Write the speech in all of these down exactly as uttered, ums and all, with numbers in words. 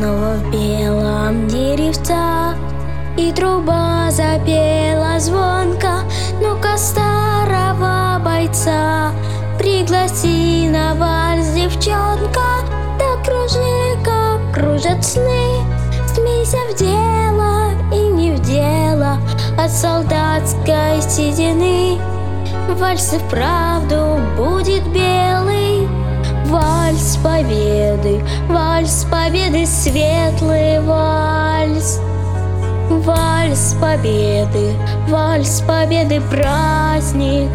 снова в белом деревца, и труба запела звонко. Ну-ка, старого бойца пригласи на вальс, девчонка. Да кружи, как кружат сны, смейся в дело и не в дело от солдатской седины. Вальс и вправду будет белый, вальс победы, вальс победы, светлый вальс. Вальс победы, вальс победы, праздник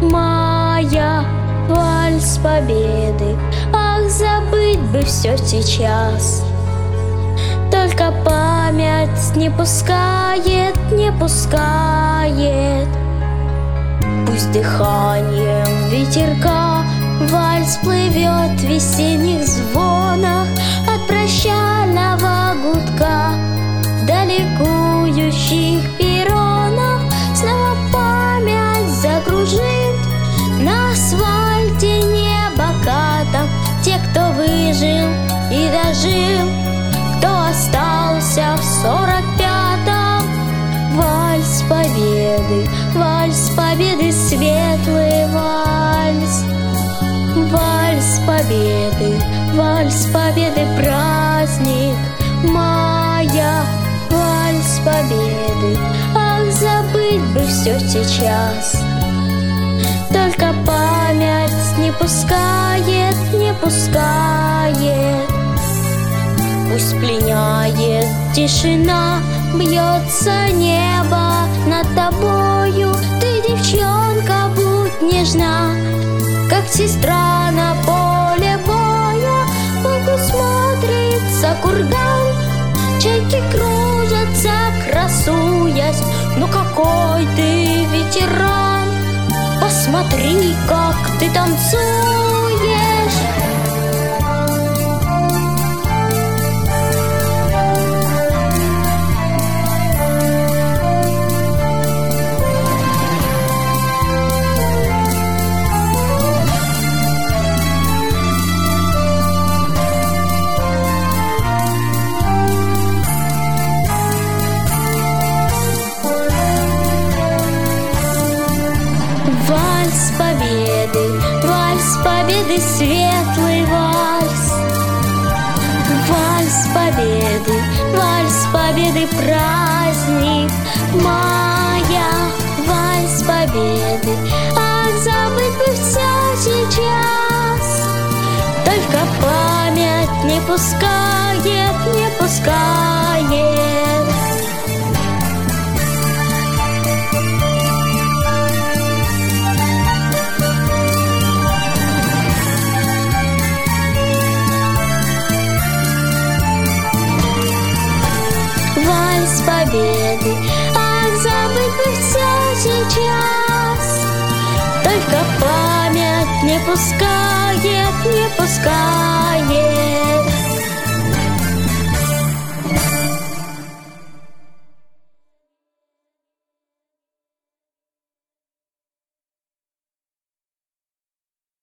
мая, вальс победы. Ах, забыть бы все сейчас, только память не пускает, не пускает. Пусть дыханием ветерка вальс плывет в весенних звонах от прощального гудка до ликующих перронов. Снова память закружит на асфальте небо катом. Те, кто выжил и дожил, кто остался в сорок пятом. Вальс победы, вальс победы, светлый вальс. Вальс победы, вальс победы, праздник мая, вальс победы. Ах, забыть бы все сейчас, только память не пускает, не пускает. Пусть пленяет тишина, бьется небо над тобою. Ты, девчонка, будь нежна, как сестра на поле боя. Волку смотрится курган, чайки кружатся, красуясь. Ну какой ты ветеран, посмотри, как ты танцуешь. Вальс победы, вальс победы, светлый вальс. Вальс победы, вальс победы, праздник мая, вальс победы. Ах, забыть бы все сейчас, только память не пускает, не пускает. Вальс победы, ах, забыть бы все сейчас, только память не пускает, не пускает.